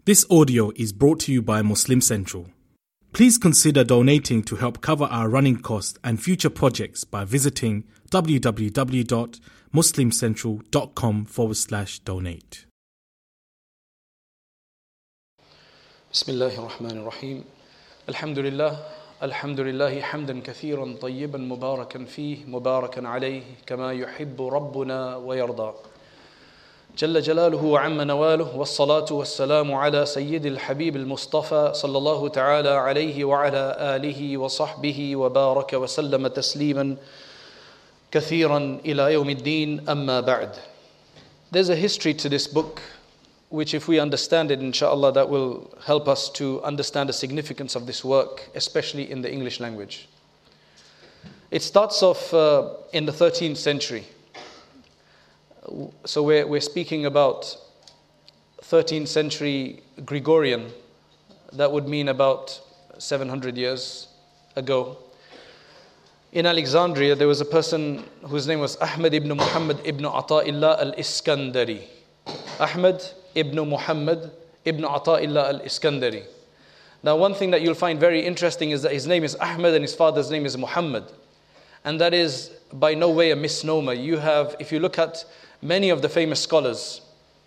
This audio is brought to you by Muslim Central. Please consider donating to help cover our running costs and future projects by visiting www.muslimcentral.com/donate. Bismillahir Rahmanir Rahim. Alhamdulillah hamdan kathiran tayyiban mubarakan fih mubarakan alayhi kama yuhibbu rabbuna wa yarda. جل جلاله وعم نواله والصلاة والسلام على سيد الحبيب المصطفى صلى الله تعالى عليه وعلى آله وصحبه وبارك وسلم تسليما كثيرا إلى يوم الدين أما بعد. There's a history to this book which, if we understand it, inshallah, that will help us to understand the significance of this work, especially in the English language. It starts off in the 13th century. So we're speaking about 13th century Gregorian. That would mean about 700 years ago. In Alexandria, there was a person whose name was Ahmad ibn Muhammad ibn Ata'illah al-Iskandari. Ahmad ibn Muhammad ibn Ata'illah al-Iskandari. Now, one thing that you'll find very interesting is that his name is Ahmad and his father's name is Muhammad. And that is by no way a misnomer. You have, if you look at many of the famous scholars,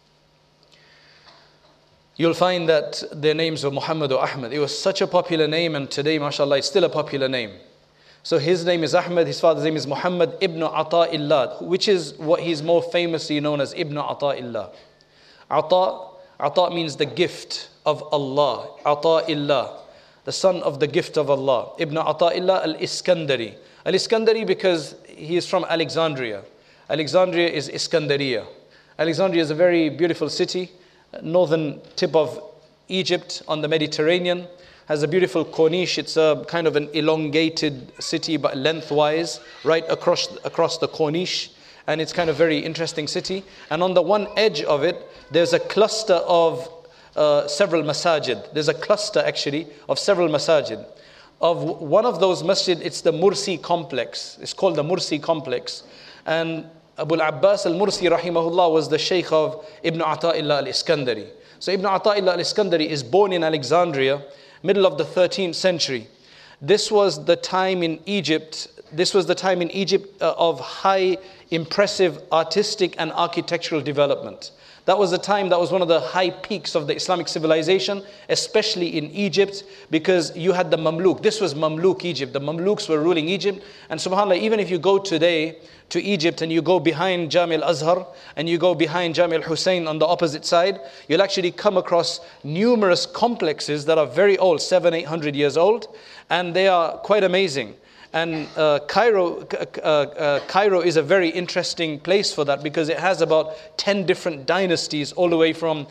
you'll find that their names were Muhammad or Ahmad. It was such a popular name, and today, mashallah, it's still a popular name. So his name is Ahmad, his father's name is Muhammad ibn Ata'illah, which is what he's more famously known as, Ibn Ata'illah. Ata means the gift of Allah. Ata'illah, the son of the gift of Allah. Ibn Ata'illah al-Iskandari. Al-Iskandari because he is from Alexandria. Alexandria is Iskandariya. Alexandria is a very beautiful city, northern tip of Egypt on the Mediterranean. Has a beautiful corniche. It's a kind of an elongated city, but lengthwise, right across the corniche. And it's kind of very interesting city. And on the one edge of it, there's a cluster of several masajid. There's a cluster actually of several masajid. Of one of those masjid, it's the Mursi complex. It's called the Mursi complex. And Abu al-Abbas al-Mursi rahimahullah was the Shaykh of Ibn Ata'illah al-Iskandari. So Ibn Ata'illah al-Iskandari is born in Alexandria, middle of the 13th century. This was the time in Egypt of high, impressive artistic and architectural development. That was a time that was one of the high peaks of the Islamic civilization, especially in Egypt, because you had the Mamluk. This was Mamluk Egypt. The Mamluks were ruling Egypt. And subhanAllah, even if you go today to Egypt and you go behind Jami al-Azhar and you go behind Jami al-Hussein on the opposite side, you'll actually come across numerous complexes that are very old, 700-800 years old, and they are quite amazing. And Cairo is a very interesting place for that because it has about 10 different dynasties, all the way from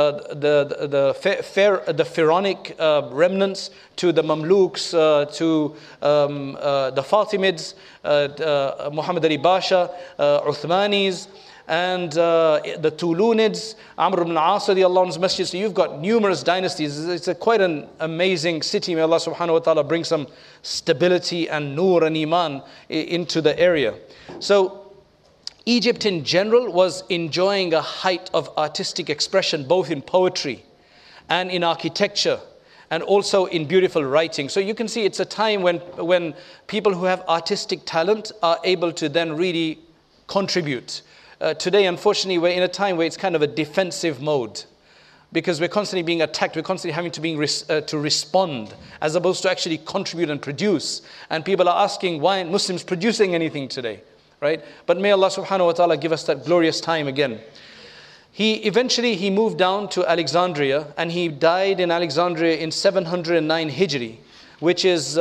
the Pharaonic remnants to the Mamluks to the Fatimids, Muhammad Ali Pasha, Uthmanis, and the Tulunids, Amr ibn al-As radiallahu anhu's masjid. So you've got numerous dynasties. It's quite an amazing city. May Allah subhanahu wa ta'ala bring some stability and nur and iman into the area. So Egypt in general was enjoying a height of artistic expression, both in poetry and in architecture, and also in beautiful writing. So you can see it's a time when people who have artistic talent are able to then really contribute. Today, unfortunately, we're in a time where it's kind of a defensive mode because we're constantly being attacked. We're constantly having to respond as opposed to actually contribute and produce. And people are asking, why aren't Muslims producing anything today? Right? But may Allah subhanahu wa ta'ala give us that glorious time again. He moved down to Alexandria and he died in Alexandria in 709 Hijri, which is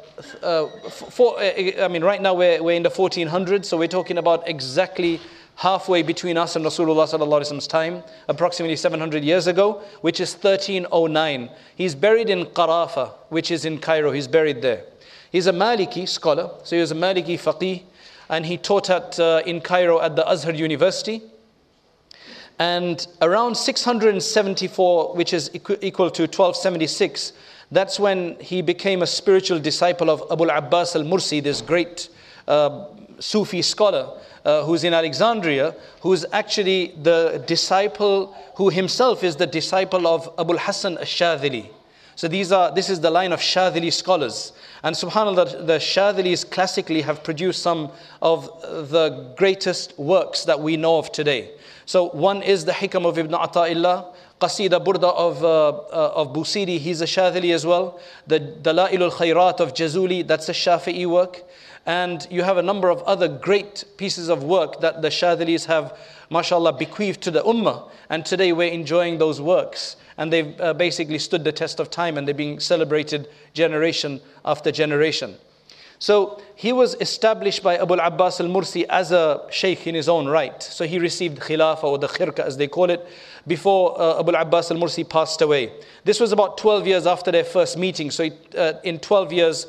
right now we're in the 1400s, so we're talking about exactly halfway between us and Rasulullah sallallahu alaihi wasallam's time, approximately 700 years ago, which is 1309. He's buried in Qarafa, which is in Cairo. He's buried there. He's a Maliki scholar, so he was a Maliki faqih, and he taught in Cairo at the Azhar University. And around 674, which is equal to 1276, that's when he became a spiritual disciple of Abu al-Abbas al-Mursi, this great Sufi scholar who's in Alexandria, who's actually the disciple, who himself is the disciple of Abu al-Hasan al-Shadhili. So this is the line of Shadhili scholars. And subhanAllah, the Shadhilis classically have produced some of the greatest works that we know of today. So one is the Hikam of Ibn Ata'illah, Qasida Burda of Busiri, he's a Shadhili as well. The Dalailul Khairat of Jazuli, that's a Shafi'i work. And you have a number of other great pieces of work that the Shadhilis have, mashallah, bequeathed to the Ummah. And today we're enjoying those works. And they've basically stood the test of time, and they're being celebrated generation after generation. So he was established by Abu al-Abbas al-Mursi as a sheikh in his own right. So he received khilafah, or the khirka as they call it, before Abu al-Abbas al-Mursi passed away. This was about 12 years after their first meeting. So in 12 years,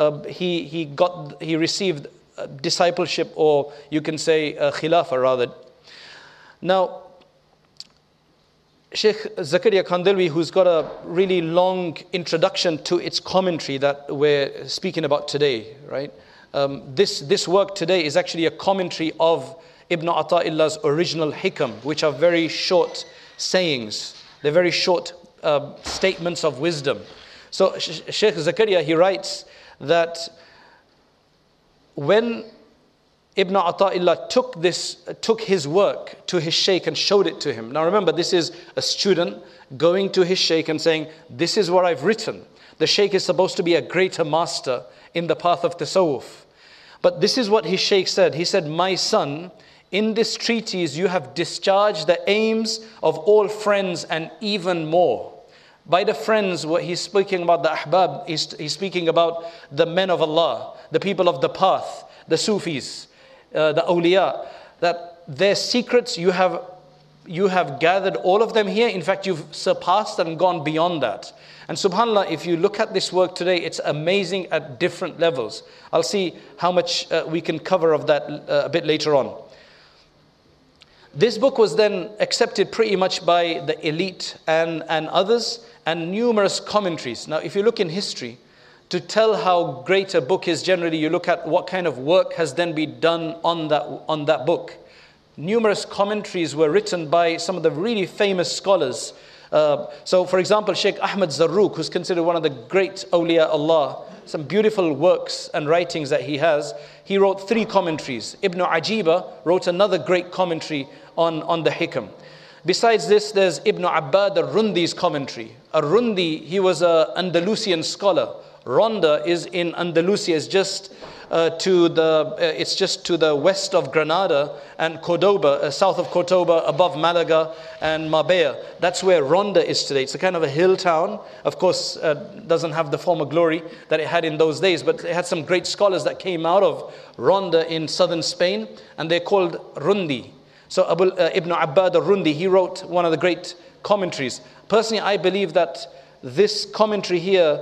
he received discipleship, or you can say khilafah rather. Now, Sheikh Zakaria Kandilwi, who's got a really long introduction to its commentary that we're speaking about today, right? This work today is actually a commentary of Ibn Ata'illah's original hikam, which are very short sayings. They're very short statements of wisdom. So Sheikh Zakaria, he writes that when Ibn Ata'illah took his work to his sheikh and showed it to him. Now remember, this is a student going to his sheikh and saying, this is what I've written. The sheikh is supposed to be a greater master in the path of tasawwuf. But this is what his sheikh said. He said, my son, in this treatise you have discharged the aims of all friends and even more. By the friends, what he's speaking about, the ahbab, he's speaking about the men of Allah, the people of the path, the Sufis, the awliya, that their secrets you have gathered all of them here. In fact, you've surpassed and gone beyond that. And subhanAllah, if you look at this work today, it's amazing at different levels. I'll see how much we can cover of that a bit later on. This book was then accepted pretty much by the elite and others, and numerous commentaries. Now, if you look in history, to tell how great a book is, generally you look at what kind of work has then been done on that book. Numerous commentaries were written by some of the really famous scholars. So for example, Sheikh Ahmad Zarruq, who's considered one of the great awliya Allah, some beautiful works and writings that he has. He wrote 3 commentaries. Ibn Ajiba wrote another great commentary on the Hikam. Besides this, there's Ibn Abbad al-Rundi's commentary. Al-Rundi, he was an Andalusian scholar. Ronda is in Andalusia, it's just to the west of Granada and Cordoba, south of Cordoba, above Malaga and Marbella. That's where Ronda is today. It's a kind of a hill town. Of course, doesn't have the former glory that it had in those days, but it had some great scholars that came out of Ronda in southern Spain, and they're called Rundi. So Ibn Abbad al-Rundi, he wrote one of the great commentaries. Personally, I believe that this commentary here,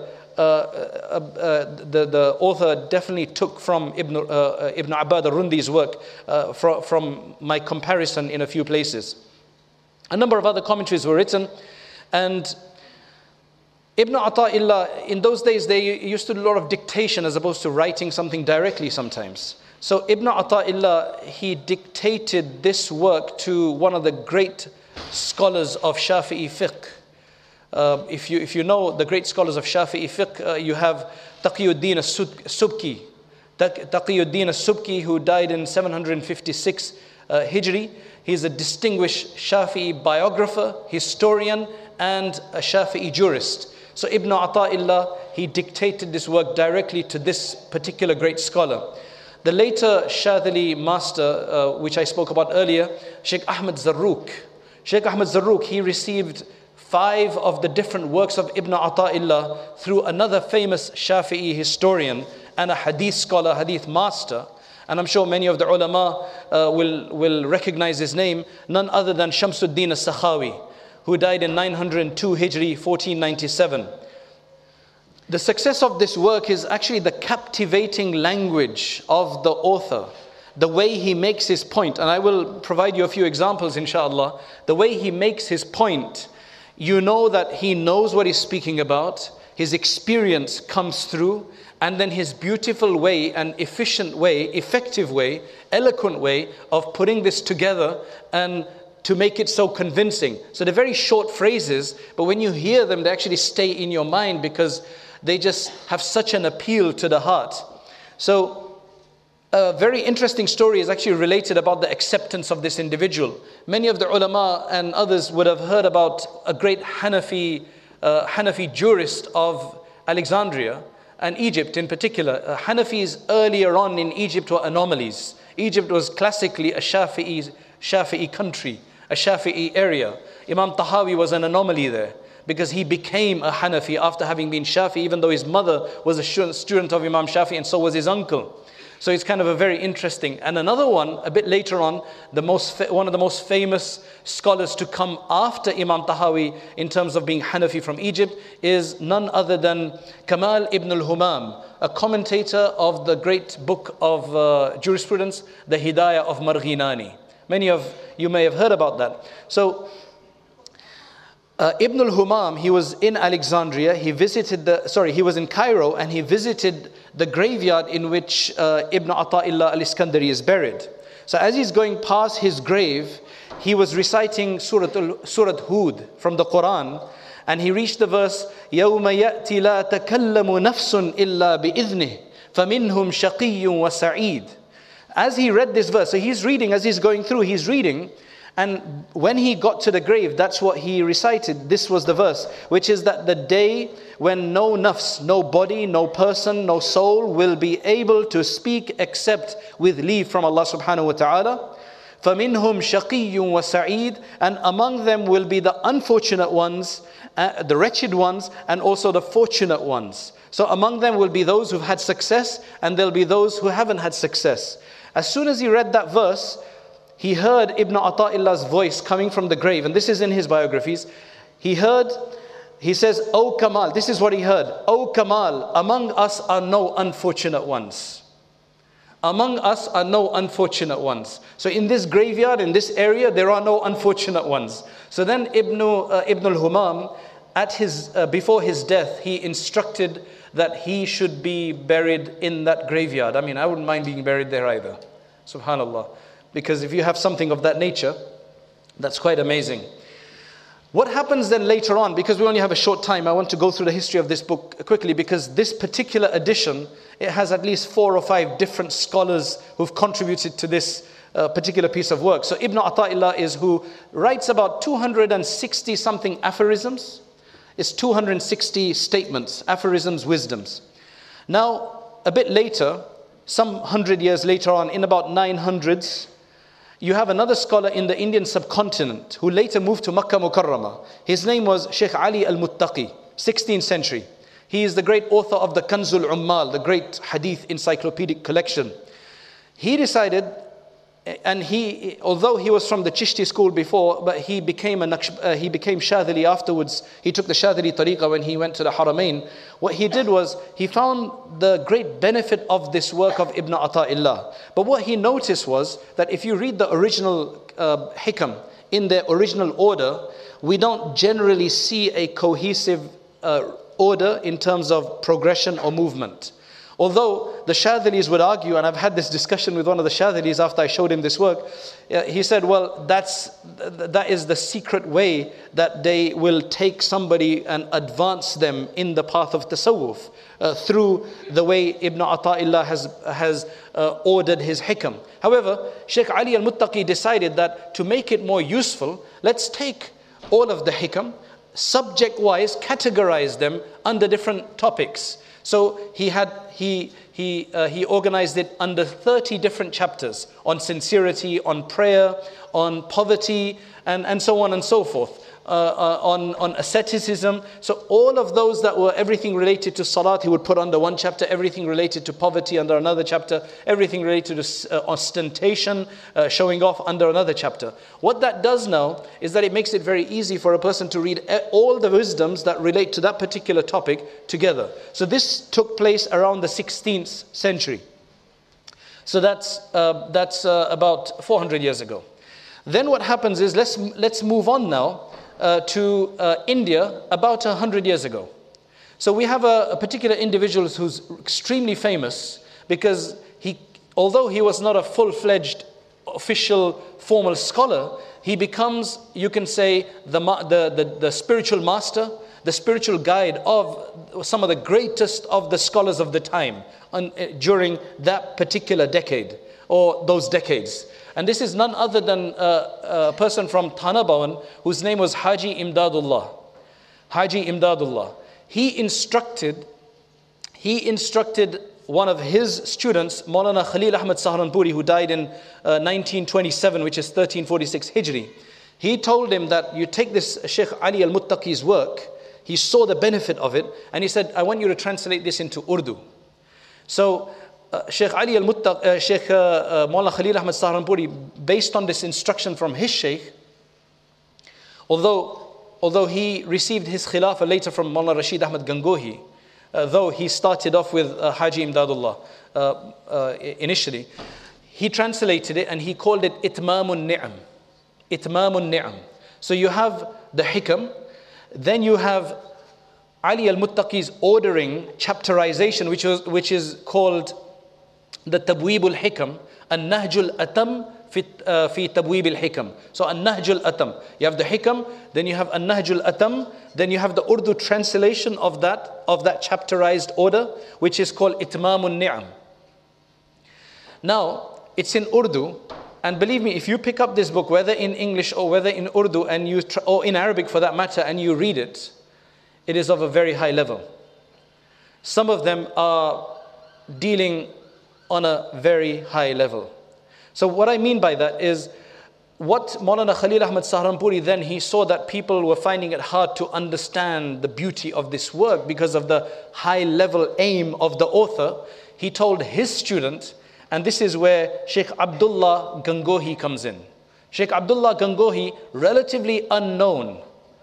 the author definitely took from Ibn Abbad al-Rundi's work from my comparison in a few places. A number of other commentaries were written, and Ibn Ata'illah, in those days they used to do a lot of dictation as opposed to writing something directly sometimes. So Ibn Ata'illah, he dictated this work to one of the great scholars of Shafi'i fiqh. If you know the great scholars of Shafi'i fiqh, you have Taqiyuddin as-Subki. Taqiyuddin as-Subki, who died in 756 Hijri. He's a distinguished Shafi'i biographer, historian, and a Shafi'i jurist. So Ibn Ata'illah, he dictated this work directly to this particular great scholar. The later Shadhili master, which I spoke about earlier, Sheikh Ahmad Zarruq. Sheikh Ahmad Zarruq, he received 5 of the different works of Ibn Ata'illah through another famous Shafi'i historian and a hadith scholar, hadith master. And I'm sure many of the ulama will recognize his name, none other than Shamsuddin as-Sakhawi, who died in 902 Hijri, 1497. The success of this work is actually the captivating language of the author, the way he makes his point. And I will provide you a few examples, inshallah. The way he makes his point, you know that he knows what he's speaking about. his experience comes through, and then his beautiful way and efficient way, effective way, eloquent way of putting this together and to make it so convincing. So they're very short phrases, but when you hear them, they actually stay in your mind because they just have such an appeal to the heart. So a very interesting story is actually related about the acceptance of this individual. Many of the ulama and others would have heard about a great Hanafi jurist of Alexandria and Egypt in particular. Hanafis earlier on in Egypt were anomalies. Egypt was classically a Shafi'i country, a Shafi'i area. Imam Tahawi was an anomaly there because he became a Hanafi after having been Shafi'i, even though his mother was a student of Imam Shafi'i and so was his uncle. So it's kind of a very interesting. And another one, a bit later on, one of the most famous scholars to come after Imam Tahawi in terms of being Hanafi from Egypt is none other than Kamal ibn al-Humam, a commentator of the great book of jurisprudence, the Hidayah of Marghinani. Many of you may have heard about that. So Ibn al-Humam, he was in Alexandria, he was in Cairo, and he visited the graveyard in which Ibn Ata'illah al-Iskandari is buried. So as he's going past his grave, he was reciting Surah Hud from the Quran, and he reached the verse, يَوْمَ يَأْتِ لَا تَكَلَّمُ نَفْسٌ إِلَّا بِإِذْنِهِ فَمِنْهُمْ شَقِيٌّ وَسَعِيدٌ. As he read this verse, so he's reading, as he's going through, he's reading, and when he got to the grave, that's what he recited. This was the verse, which is that the day when no nafs, no body, no person, no soul will be able to speak except with leave from Allah subhanahu wa ta'ala. فَمِنْهُمْ شَقِيٌّ وَسَعِيدٌ. And among them will be the unfortunate ones, the wretched ones, and also the fortunate ones. So among them will be those who've had success, and there'll be those who haven't had success. As soon as he read that verse, he heard Ibn Ata'illah's voice coming from the grave, and this is in his biographies. He says, "O Kamal," this is what he heard, "O Kamal, among us are no unfortunate ones. Among us are no unfortunate ones." So in this graveyard, in this area, there are no unfortunate ones. So then Ibn al-Humam, before his death, he instructed that he should be buried in that graveyard. I mean, I wouldn't mind being buried there either. Subhanallah. Because if you have something of that nature, that's quite amazing. What happens then later on, because we only have a short time, I want to go through the history of this book quickly, because this particular edition, it has at least 4 or 5 different scholars who've contributed to this particular piece of work. So Ibn Ata'illah is who writes about 260 something aphorisms. It's 260 statements, aphorisms, wisdoms. Now, a bit later, some 100 years later on, in about 900s, you have another scholar in the Indian subcontinent who later moved to Makkah Mukarramah. His name was Sheikh Ali al-Muttaqi, 16th century. He is the great author of the Kanzul Ummal, the great hadith encyclopedic collection. He decided, and although he was from the Chishti school before, but he became Shadhili afterwards. He took the Shadhili tariqah when he went to the Haramain. What he did was, he found the great benefit of this work of Ibn Ata'illah. But what he noticed was that if you read the original hikam in their original order, we don't generally see a cohesive order in terms of progression or movement. Although the Shadhilis would argue, and I've had this discussion with one of the Shadhilis after I showed him this work, he said, well, that is the secret way that they will take somebody and advance them in the path of tasawwuf, through the way Ibn Ata'illah has ordered his hikam. However, Sheikh Ali al-Muttaqi decided that to make it more useful, let's take all of the hikam, subject-wise, categorize them under different topics. So he organized it under 30 different chapters on sincerity, on prayer, on poverty, and so on and so forth. On asceticism. So all of those that were everything related to salat, he would put under one chapter, everything related to poverty under another chapter, everything related to ostentation, showing off under another chapter. What that does now is that it makes it very easy for a person to read all the wisdoms that relate to that particular topic together. So this took place around the 16th century. So that's about 400 years ago. Then what happens is, let's move on now to India about 100 years ago. So we have a particular individual who's extremely famous because although he was not a full-fledged official formal scholar, he becomes, you can say, the spiritual master, the spiritual guide of some of the greatest of the scholars of the time during that particular decade or those decades. And this is none other than a person from Thanabawan whose name was Haji Imdadullah. Haji Imdadullah. He instructed one of his students, Maulana Khalil Ahmad Saharanpuri, who died in 1927, which is 1346 Hijri. He told him that you take this Sheikh Ali al-Muttaqi's work. He saw the benefit of it, and he said, I want you to translate this into Urdu. So Sheikh Ali al-Muttaqi, Sheikh Maulana Khalil Ahmad Saharanpuri, based on this instruction from his Sheikh, although he received his khilafah later from Maulana Rashid Ahmad Gangohi, though he started off with Haji Imdadullah initially, he translated it and he called it Itmamun Ni'am. Itmamun Ni'am. So you have the Hikam, then you have Ali al-Muttaqi's ordering chapterization, which is called the Tabweeb al-Hikam, An-Nahj al-Atam fi Tabweeb al-Hikam. So An-Nahj al-Atam. You have the Hikam, then you have An-Nahj al-Atam, then you have the Urdu translation of that chapterized order, which is called Itmamun Ni'am. Now, it's in Urdu, and believe me, if you pick up this book, whether in English or whether in Urdu, or in Arabic for that matter, and you read it, it is of a very high level. Some of them are dealing on a very high level. So what I mean by that is, what Maulana Khalil Ahmad Saharanpuri then, he saw that people were finding it hard to understand the beauty of this work because of the high level aim of the author. He told his student, and this is where Sheikh Abdullah Gangohi comes in. Sheikh Abdullah Gangohi, relatively unknown.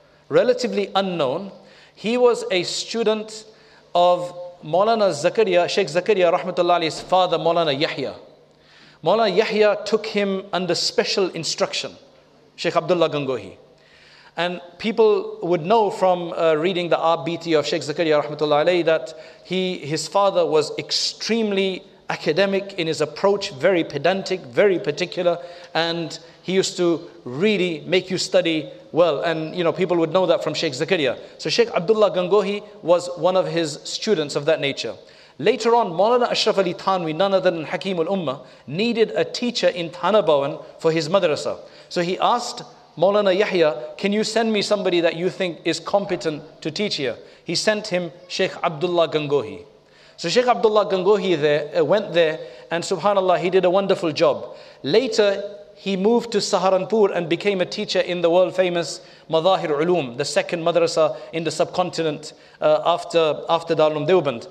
He was a student of Maulana Zakaria, Sheikh Zakaria Rahmatullah Alayhi's father, Maulana Yahya. Maulana Yahya took him under special instruction, Sheikh Abdullah Gangohi. And people would know from reading the RBT of Sheikh Zakaria Rahmatullah Alayhi that his father was extremely academic in his approach, very pedantic, very particular, and he used to really make you study well. And people would know that from Sheikh Zakaria. So Sheikh Abdullah Gangohi was one of his students of that nature. Later on, Maulana Ashraf Ali Thanwi, none other than Hakim al-Ummah, needed a teacher in Thanabawan for his madrasa. So he asked Maulana Yahya, can you send me somebody that you think is competent to teach here? He sent him Sheikh Abdullah Gangohi. So Sheikh Abdullah Gangohi went there, and subhanallah, he did a wonderful job. Later, he moved to Saharanpur and became a teacher in the world famous Madahir Ulum, the second madrasa in the subcontinent after Darul Deoband.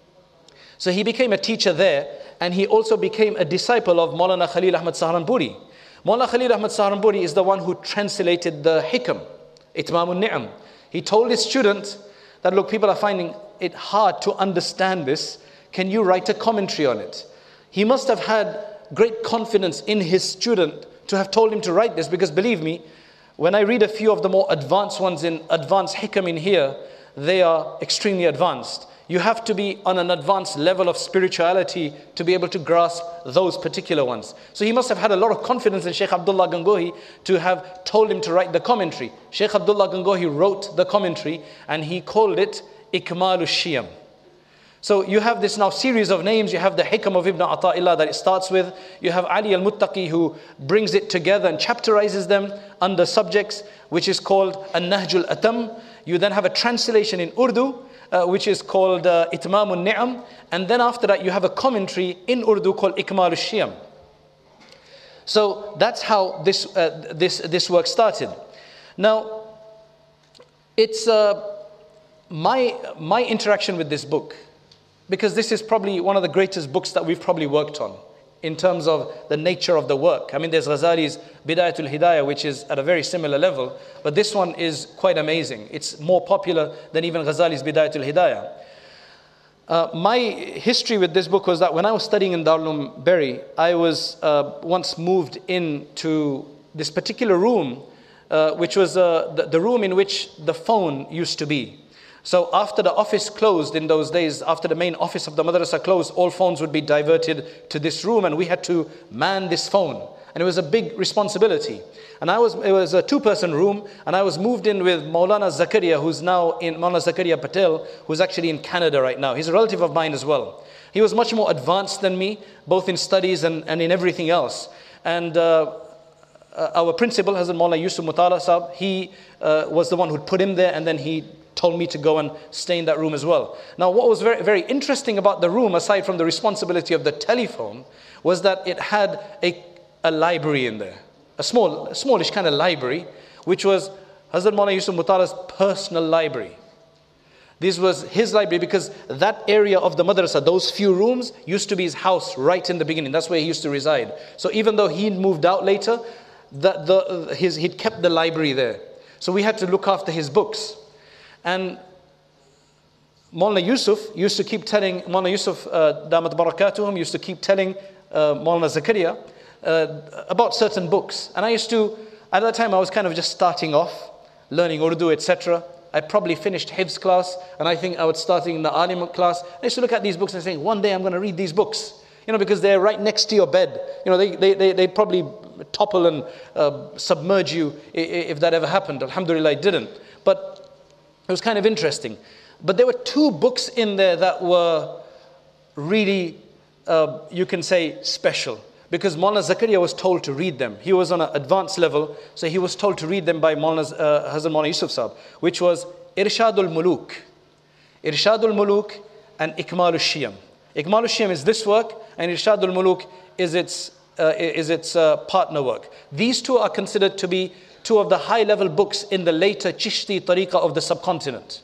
So he became a teacher there, and he also became a disciple of Maulana Khalil Ahmad Saharanpuri. Maulana Khalil Ahmad Saharanpuri is the one who translated the Hikam, Itmamun Ni'am. He told his student that, look, people are finding it hard to understand this. Can you write a commentary on it? He must have had great confidence in his student to have told him to write this, because believe me, when I read a few of the more advanced ones in advanced Hikam in here, they are extremely advanced. You have to be on an advanced level of spirituality to be able to grasp those particular ones. So he must have had a lot of confidence in Sheikh Abdullah Gangohi to have told him to write the commentary. Sheikh Abdullah Gangohi wrote the commentary, and he called it Ikmalu Shiyam. So you have this now series of names. You have the Hikam of Ibn Ata'illah that it starts with. You have Ali al-Muttaqi, who brings it together and chapterizes them under subjects, which is called An-Nahj al-Atam. You then have a translation in Urdu, which is called Itmamun Ni'am. And then after that, you have a commentary in Urdu called Ikmalu Shiyam. So that's how this work started. Now, it's my interaction with this book, because this is probably one of the greatest books that we've probably worked on in terms of the nature of the work. I mean, there's Ghazali's Bidayatul Hidayah, which is at a very similar level, but this one is quite amazing. It's more popular than even Ghazali's Bidayatul Hidayah. My history with this book was that when I was studying in Darul Uloom Bury, I was once moved into this particular room, which was the room in which the phone used to be. So after the office closed in those days, after the main office of the madrasa closed, all phones would be diverted to this room, and we had to man this phone. And it was a big responsibility. And it was a two-person room, and I was moved in with Maulana Zakaria, who's now in Maulana Zakaria Patel, who's actually in Canada right now. He's a relative of mine as well. He was much more advanced than me, both in studies and in everything else. And our principal, Hazrat Maulana Yusuf Mutala Sahab, he was the one who put him there, and then he told me to go and stay in that room as well. Now, what was very, very interesting about the room, aside from the responsibility of the telephone, was that it had a library in there. A smallish kind of library, which was Hazrat Maulana Yusuf Mutala's personal library. This was his library because that area of the madrasa, those few rooms, used to be his house right in the beginning. That's where he used to reside. So even though he moved out later, he'd kept the library there. So we had to look after his books. And Maulana Yusuf used to keep telling, Maulana Yusuf Damat Barakatuhum used to keep telling Maulana Zakaria about certain books. And I used to, at that time I was kind of just starting off, learning Urdu, etc. I probably finished Hifz class, and I think I was starting in the Alim class. I used to look at these books and saying, one day I'm going to read these books. Because they're right next to your bed. They'd probably topple and submerge you if that ever happened. Alhamdulillah, it didn't. But it was kind of interesting. But there were two books in there that were really, you can say, special. Because Maulana Zakaria was told to read them. He was on an advanced level, so he was told to read them by Hazrat Maulana Yusuf Sahab, which was Irshadul Muluk. Irshadul Muluk and Ikmalul Shiyam. Ikmalul Shiyam is this work, and Irshadul Muluk is its partner work. These two are considered to be two of the high-level books in the later Chishti tariqah of the subcontinent.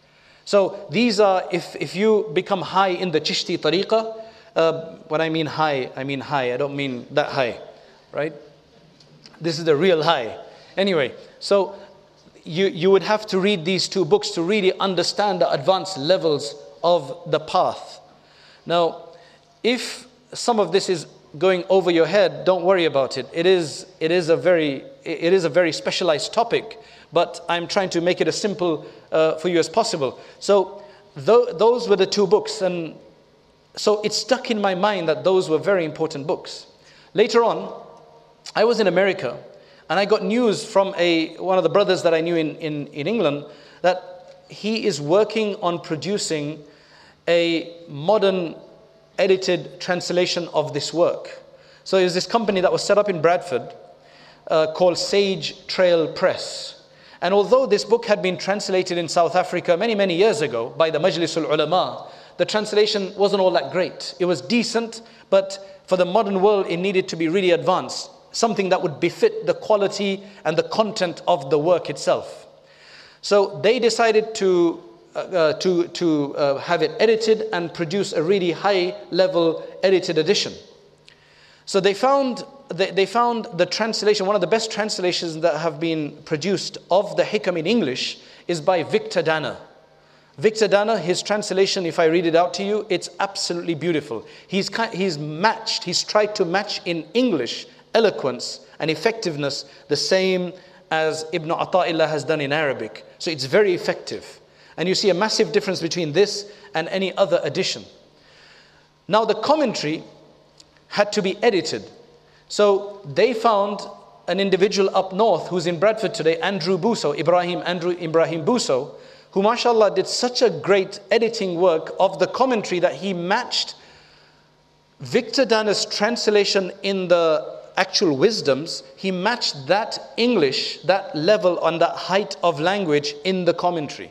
So these are, if you become high in the Chishti tariqah, when I mean high, I don't mean that high, right? This is the real high. Anyway, so you would have to read these two books to really understand the advanced levels of the path. Now, if some of this is going over your head, don't worry about it. It is a very specialized topic, but I'm trying to make it as simple for you as possible. So those were the two books, and so it stuck in my mind that those were very important books. Later on, I was in America, and I got news from one of the brothers that I knew in England that he is working on producing a modern edited translation of this work. So there's this company that was set up in Bradford called Sage Trail Press. And although this book had been translated in South Africa many, many years ago by the Majlisul Ulama, the translation wasn't all that great. It was decent, but for the modern world, it needed to be really advanced. Something that would befit the quality and the content of the work itself. So they decided to have it edited and produce a really high-level edited edition. So they found the translation, one of the best translations that have been produced of the Hikam in English is by Victor Danner. Victor Danner, his translation, if I read it out to you, it's absolutely beautiful. He's tried to match in English eloquence and effectiveness the same as Ibn Ata'illah has done in Arabic. So it's very effective. And you see a massive difference between this and any other edition. Now the commentary had to be edited. So they found an individual up north who's in Bradford today, Ibrahim Buso, who mashallah did such a great editing work of the commentary that he matched Victor Danner's translation in the actual wisdoms. He matched that English, that level and that height of language in the commentary.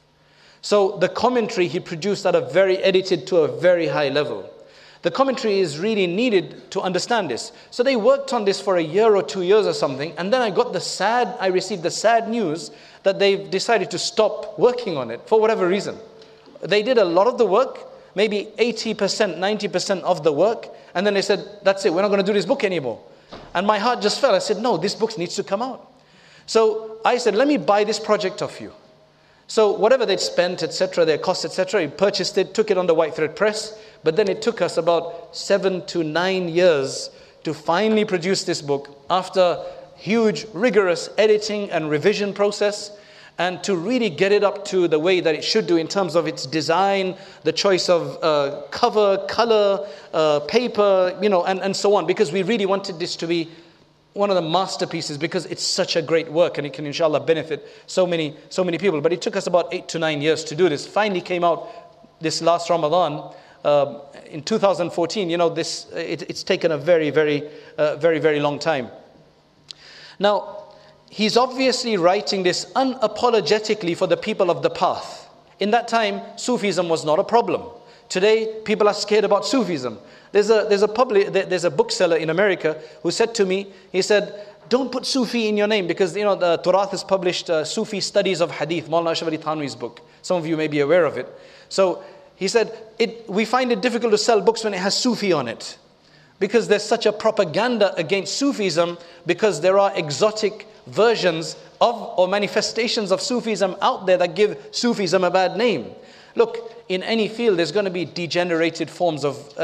So the commentary he produced edited to a very high level. The commentary is really needed to understand this. So they worked on this for a year or 2 years or something, and then I received the sad news that they've decided to stop working on it for whatever reason. They did a lot of the work, maybe 80%, 90% of the work, and then they said, that's it, we're not going to do this book anymore. And my heart just fell. I said, no, this book needs to come out. So I said, let me buy this project off you. So whatever they'd spent, etc., their costs, etc., he purchased it, took it on the White Thread Press, but then it took us about 7 to 9 years to finally produce this book after huge, rigorous editing and revision process. and to really get it up to the way that it should do in terms of its design, the choice of cover, color, paper, and so on, because we really wanted this to be one of the masterpieces, because it's such a great work and it can inshallah benefit so many people. But it took us about 8 to 9 years to do this. Finally came out this last Ramadan in 2014. It's taken a very, very long time. Now, he's obviously writing this unapologetically for the people of the path. In that time, Sufism was not a problem. Today, people are scared about Sufism. There's a bookseller in America who said to me, he said, don't put Sufi in your name, because the Turath has published Sufi Studies of Hadith, Maulana Ashraf Ali Thanwi's book. Some of you may be aware of it. So he said, we find it difficult to sell books when it has Sufi on it, because there's such a propaganda against Sufism, because there are exotic versions of or manifestations of Sufism out there that give Sufism a bad name. Look, in any field, there's going to be degenerated forms.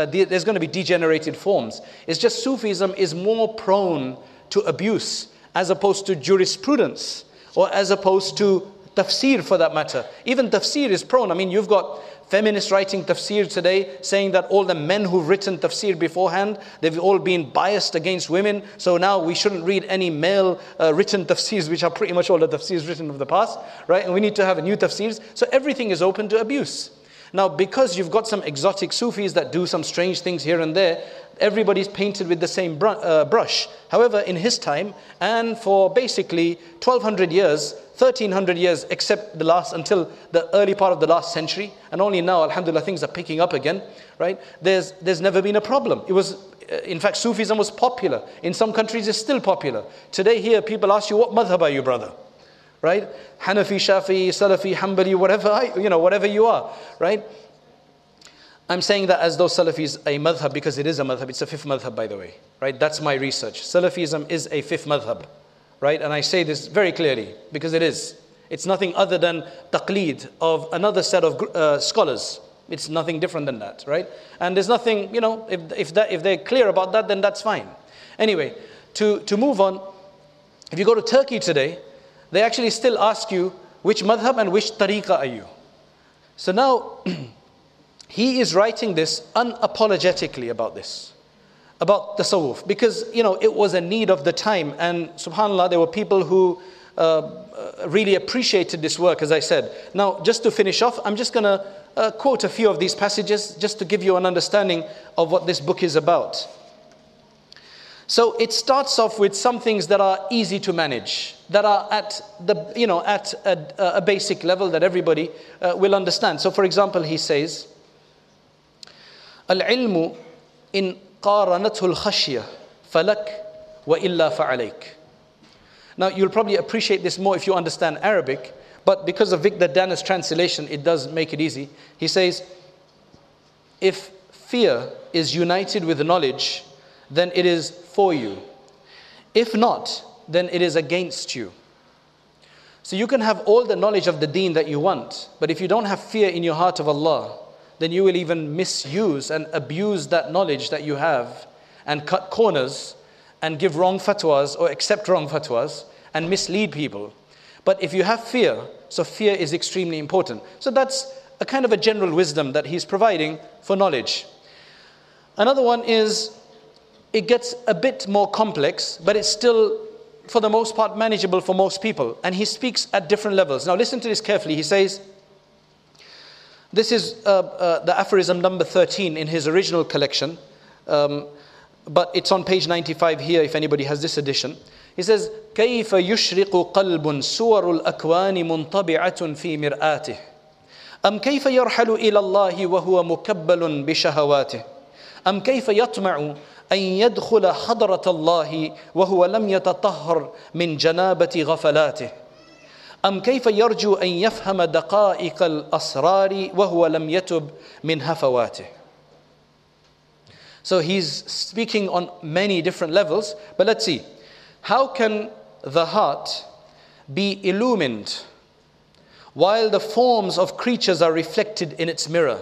It's just Sufism is more prone to abuse as opposed to jurisprudence, or as opposed to tafsir for that matter. Even tafsir is prone. I mean, you've got feminists writing tafsir today saying that all the men who've written tafsir beforehand, they've all been biased against women, so now we shouldn't read any male written tafsirs, which are pretty much all the tafsirs written of the past, right? And we need to have new tafsirs. So everything is open to abuse. Now, because you've got some exotic Sufis that do some strange things here and there, everybody's painted with the same brush. However, in his time, and for basically 1200 years, 1300 years, except until the early part of the last century, and only now, alhamdulillah, things are picking up again, right? There's never been a problem. It was, in fact, Sufism was popular. In some countries, it's still popular. Today here, people ask you, what madhab are you, brother? Right? Hanafi, Shafi, Salafi, Hanbali, whatever you are, right? I'm saying that as though Salafi is a madhab, because it is a madhab. It's a fifth madhab, by the way, right? That's my research. Salafism is a fifth madhab, right? And I say this very clearly, because it is. It's nothing other than taqleed of another set of scholars. It's nothing different than that, right? And there's nothing, if they're clear about that, then that's fine. Anyway, to move on, if you go to Turkey today, they actually still ask you which madhab and which tariqah are you. So now, he is writing this unapologetically about tasawwuf, because it was a need of the time, and subhanallah, there were people who really appreciated this work, as I said. Now, just to finish off, I'm just going to quote a few of these passages just to give you an understanding of what this book is about. So it starts off with some things that are easy to manage, that are at a basic level that everybody will understand. So, for example, he says, "Al-ilmu in qaranathu al-khashya, falak wa illa fa'alayk." Now, you'll probably appreciate this more if you understand Arabic, but because of Victor Dana's translation, it does make it easy. He says, if fear is united with knowledge, then it is for you. If not, then it is against you. So you can have all the knowledge of the deen that you want, but if you don't have fear in your heart of Allah, then you will even misuse and abuse that knowledge that you have, and cut corners and give wrong fatwas or accept wrong fatwas and mislead people. But if you have fear, so fear is extremely important. So that's a kind of a general wisdom that he's providing for knowledge. Another one is, it gets a bit more complex, but it's still, for the most part, manageable for most people. And he speaks at different levels. Now listen to this carefully. He says, this is the aphorism number 13 in his original collection, but it's on page 95 here if anybody has this edition. He says, كيف يشرق قلب صور الأكوان منطبعة في مرآته أم كيف يرحل إلى الله وهو مكبل بشهواته أم كيف يطمع أن يدخل حضرة الله وهو لم يتطهر من جنابة غفلاته أم كيف يرجو أن يفهم دقائق الأسرار وهو لم يتب من هفواته. So he's speaking on many different levels, but let's see. How can the heart be illumined while the forms of creatures are reflected in its mirror?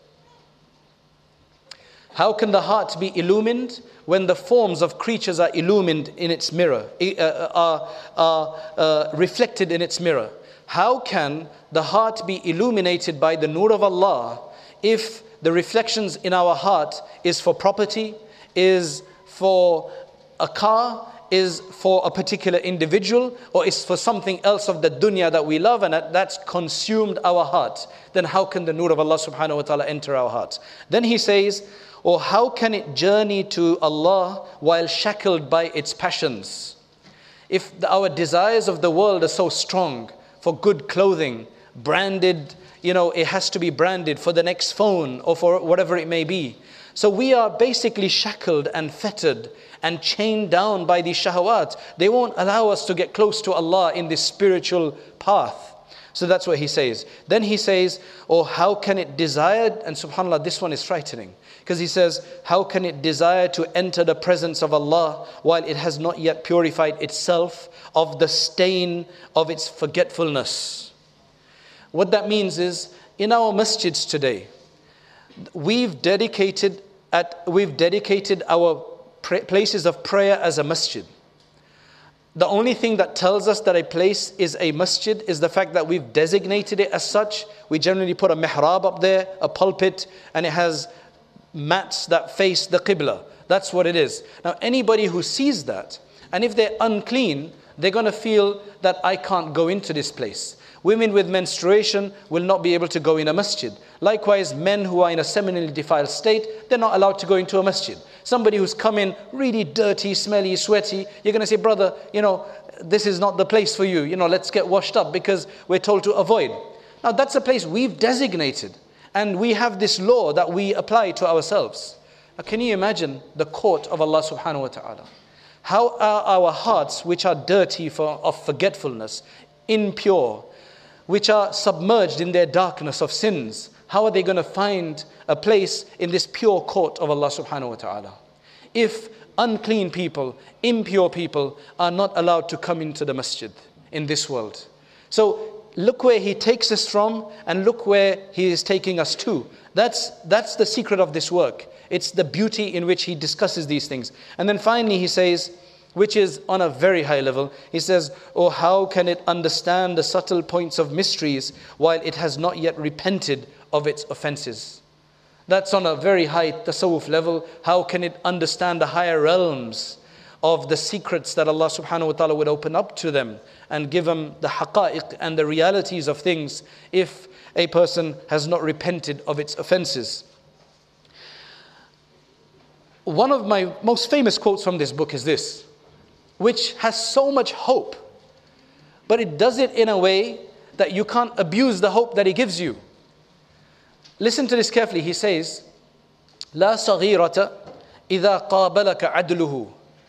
How can the heart be illumined when the forms of creatures are illumined in its mirror, are reflected in its mirror? How can the heart be illuminated by the nur of Allah if the reflections in our heart is for property, is for a car, is for a particular individual, or is for something else of the dunya that we love, and that's consumed our heart? Then how can the nur of Allah subhanahu wa ta'ala enter our hearts? Then he says, or how can it journey to Allah while shackled by its passions? If our desires of the world are so strong, for good clothing, branded, it has to be branded, for the next phone or for whatever it may be. So we are basically shackled and fettered and chained down by these shahawat. They won't allow us to get close to Allah in this spiritual path. So that's what he says. Then he says, or how can it desire, and subhanAllah, this one is frightening. Because he says, how can it desire to enter the presence of Allah while it has not yet purified itself of the stain of its forgetfulness? What that means is, in our masjids today, we've dedicated our places of prayer as a masjid. The only thing that tells us that a place is a masjid is the fact that we've designated it as such. We generally put a mihrab up there, a pulpit, and it has mats that face the qibla. That's what it is. Now anybody who sees that, and if they're unclean, they're going to feel that I can't go into this place. Women with menstruation will not be able to go in a masjid. Likewise, men who are in a seminally defiled state, they're not allowed to go into a masjid. Somebody who's come in really dirty, smelly, sweaty, you're going to say, brother, this is not the place for you. Let's get washed up, because we're told to avoid. Now that's a place we've designated. And we have this law that we apply to ourselves. Now, can you imagine the court of Allah subhanahu wa ta'ala? How are our hearts, which are dirty of forgetfulness, impure, which are submerged in their darkness of sins, how are they going to find a place in this pure court of Allah subhanahu wa ta'ala? If unclean people, impure people are not allowed to come into the masjid in this world. So look where he takes us from, and look where he is taking us to. That's the secret of this work. It's the beauty in which he discusses these things. And then finally he says, which is on a very high level, he says, or how can it understand the subtle points of mysteries while it has not yet repented of its offenses? That's on a very high tasawwuf level. How can it understand the higher realms of the secrets that Allah subhanahu wa ta'ala would open up to them and give them the haqa'iq and the realities of things if a person has not repented of its offenses? One of my most famous quotes from this book is this, which has so much hope, but it does it in a way that you can't abuse the hope that he gives you. Listen to this carefully. He says, لا صغيرة إذا قابلك عدله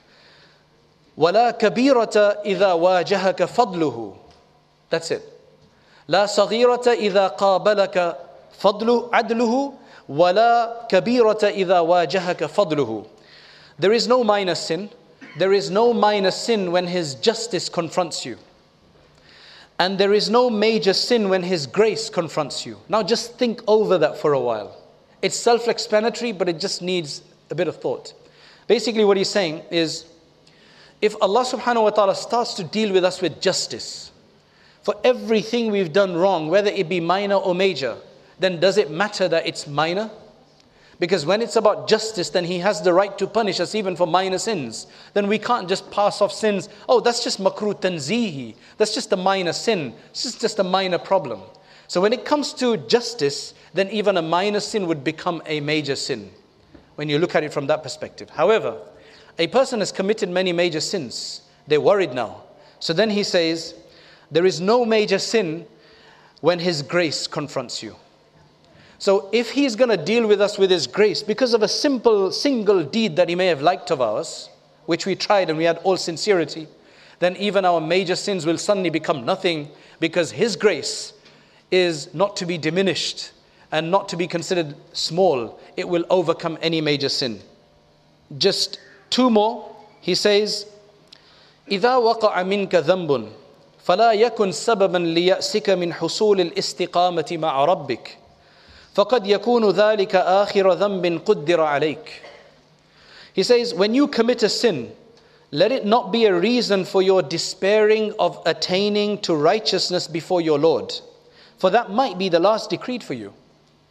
ولا كبيرة إذا واجهك فضله. That's it. لا صغيرة إذا قابلك عدله ولا كبيرة إذا واجهك فضله. There is no minor sin. There is no minor sin when his justice confronts you. And there is no major sin when his grace confronts you. Now just think over that for a while. It's self-explanatory, but it just needs a bit of thought. Basically what he's saying is, if Allah subhanahu wa ta'ala starts to deal with us with justice, for everything we've done wrong, whether it be minor or major, then does it matter that it's minor? Because when it's about justice, then he has the right to punish us even for minor sins. Then we can't just pass off sins. Oh, that's just makruh tanzihi. That's just a minor sin. It's just a minor problem. So when it comes to justice, then even a minor sin would become a major sin, when you look at it from that perspective. However, a person has committed many major sins. They're worried now. So then he says, there is no major sin when his grace confronts you. So if he's going to deal with us with his grace because of a simple single deed that he may have liked of ours, which we tried and we had all sincerity, then even our major sins will suddenly become nothing, because his grace is not to be diminished and not to be considered small. It will overcome any major sin. Just two more. He says, إِذَا وَقَعَ مِنْكَ ذَنْبٌ فَلَا يَكُنْ سَبَبًا لِيَأْسِكَ مِنْ حُصُولِ الْإِسْتِقَامَةِ مَعَ رَبِّكَ فَقَدْ يَكُونُ ذَلِكَ آخِرَ ذَنْبٍ قُدِّرَ عَلَيْكَ. He says, when you commit a sin, let it not be a reason for your despairing of attaining to righteousness before your Lord, for that might be the last decreed for you.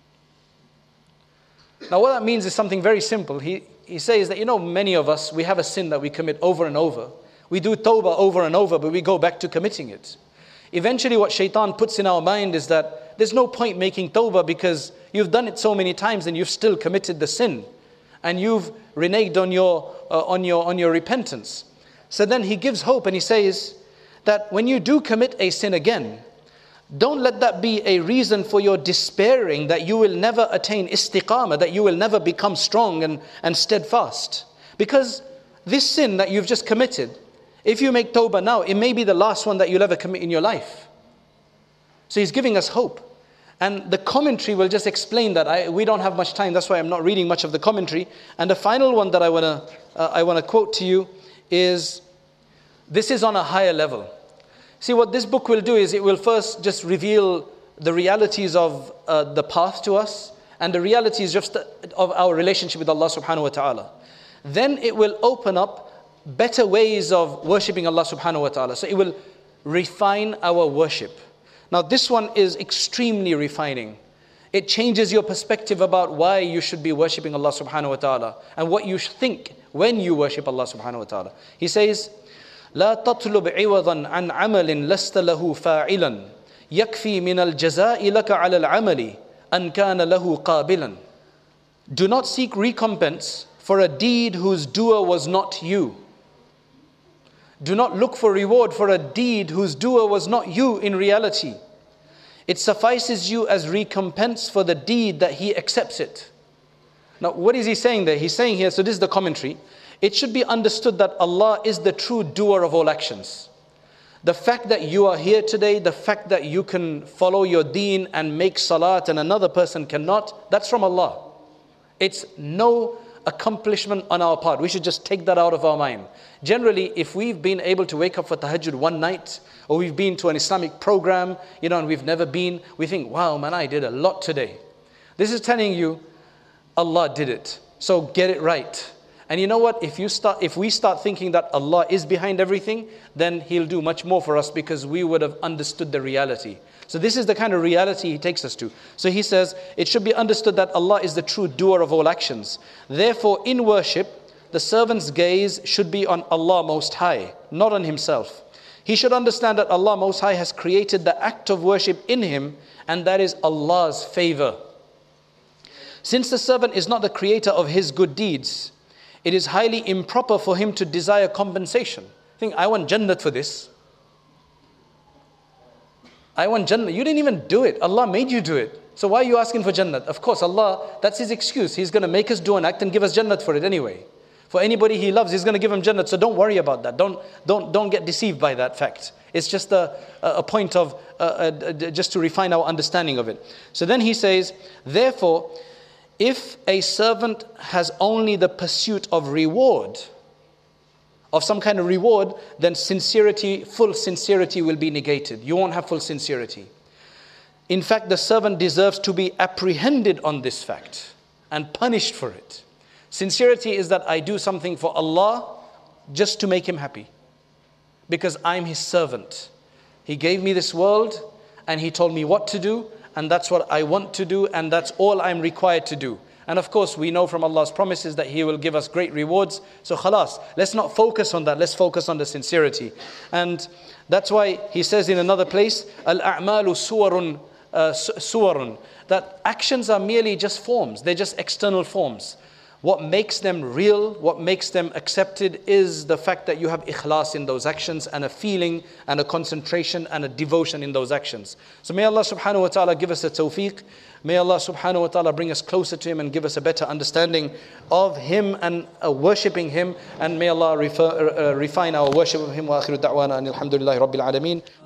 Now what that means is something very simple. He says that, many of us, we have a sin that we commit over and over. We do tawbah over and over, but we go back to committing it. Eventually what shaitan puts in our mind is that there's no point making tawbah because you've done it so many times and you've still committed the sin. And you've reneged on your repentance. So then he gives hope and he says that when you do commit a sin again, don't let that be a reason for your despairing that you will never attain istiqamah, that you will never become strong and steadfast. Because this sin that you've just committed, if you make tawbah now, it may be the last one that you'll ever commit in your life. So he's giving us hope. And the commentary will just explain that. We don't have much time, that's why I'm not reading much of the commentary. And the final one that I want to quote to you is, this is on a higher level. See, what this book will do is it will first just reveal the realities of the path to us and the realities just of our relationship with Allah subhanahu wa ta'ala. Then it will open up better ways of worshipping Allah subhanahu wa ta'ala. So it will refine our worship. Now this one is extremely refining. It changes your perspective about why you should be worshipping Allah subhanahu wa ta'ala and what you think when you worship Allah subhanahu wa ta'ala. He says, لا تطلب عوضا عن عمل لست له فاعلا يكفي من الجزاء لك على العمل أن كان له قابلا. Do not seek recompense for a deed whose doer was not you. Do not look for reward for a deed whose doer was not you in reality. It suffices you as recompense for the deed that he accepts it. Now what is he saying there? He's saying here, so this is the commentary. It should be understood that Allah is the true doer of all actions. The fact that you are here today, the fact that you can follow your deen and make salat and another person cannot, that's from Allah. It's no accomplishment on our part. We should just take that out of our mind. Generally, if we've been able to wake up for tahajjud one night, or we've been to an Islamic program, and we've never been, we think, wow, man, I did a lot today. This is telling you, Allah did it. So get it right. And you know what? If we start thinking that Allah is behind everything, then He'll do much more for us because we would have understood the reality. So this is the kind of reality He takes us to. So he says, it should be understood that Allah is the true doer of all actions. Therefore, in worship, the servant's gaze should be on Allah Most High, not on himself. He should understand that Allah Most High has created the act of worship in him, and that is Allah's favor. Since the servant is not the creator of his good deeds, it is highly improper for him to desire compensation. Think, I want Jannat for this. I want Jannah. You didn't even do it. Allah made you do it. So why are you asking for Jannat? Of course, Allah, that's His excuse. He's going to make us do an act and give us Jannat for it anyway. For anybody He loves, He's going to give him Jannat. So don't worry about that. Don't get deceived by that fact. It's just a point of, just to refine our understanding of it. So then he says, therefore, if a servant has only the pursuit of reward, of some kind of reward, then sincerity, full sincerity will be negated. You won't have full sincerity. In fact, the servant deserves to be apprehended on this fact and punished for it. Sincerity is that I do something for Allah just to make Him happy. Because I'm His servant. He gave me this world and He told me what to do, and that's what I want to do, and that's all I'm required to do. And of course, we know from Allah's promises that He will give us great rewards. So khalas, let's not focus on that. Let's focus on the sincerity. And that's why He says in another place, Al-a'malu suwarun, that actions are merely just forms. They're just external forms. What makes them real, what makes them accepted is the fact that you have ikhlas in those actions and a feeling and a concentration and a devotion in those actions. So may Allah subhanahu wa ta'ala give us the tawfiq. May Allah subhanahu wa ta'ala bring us closer to Him and give us a better understanding of Him and worshipping Him. And may Allah refine our worship of Him. Wa akhiru da'wana anil hamdulillahi rabbil alameen.